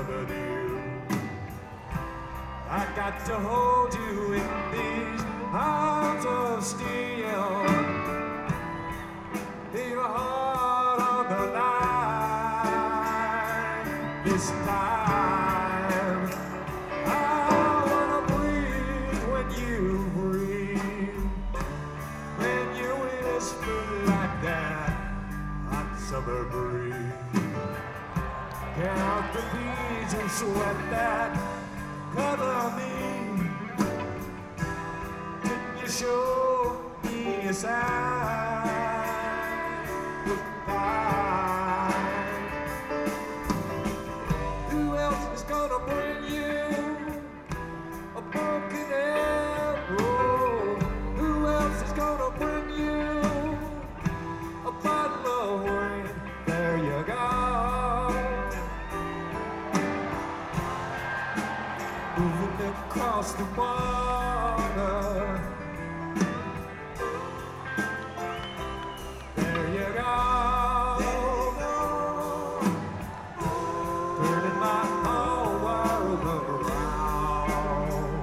with you. I got to hold you in these arms of steel. Leave your heart on the line this time. I wanna breathe when you breathe, when you whisper like that hot summer breeze. Count the beads of sweat that cover me. Didn't you show me a sign? Goodbye. Who else is gonna bring you a broken arrow? Who else is gonna bring you a bottle of wine? There you go. Moving across the water. There you go. Turning my whole world around.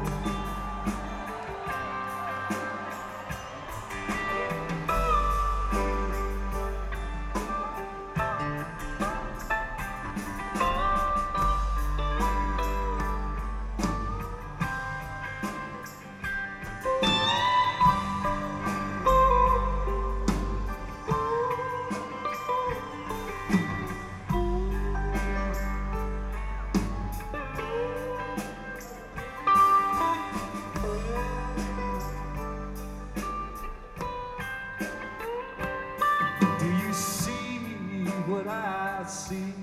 Do you see what I see?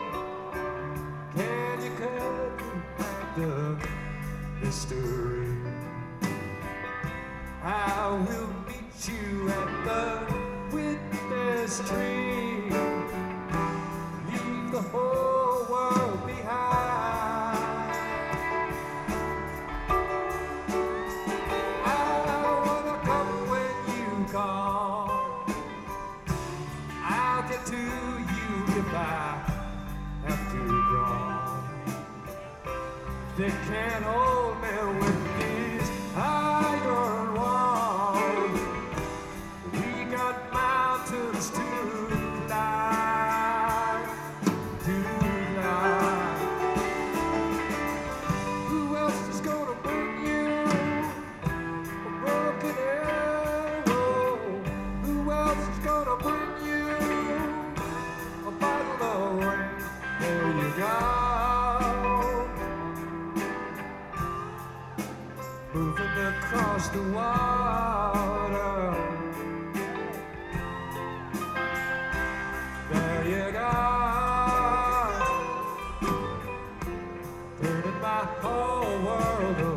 Can you cut the mystery? I will meet you at the witness tree. Leave the whole world behind. I wanna come when you call. I'll get to you if I have to draw. They can't hold me with these iron walls. We got mountains to climb, to climb. Who else is gonna bring you a broken arrow? Who else is gonna bring you a bottle of wine? There you go. Moving across the water. There you go. Turning my whole world around.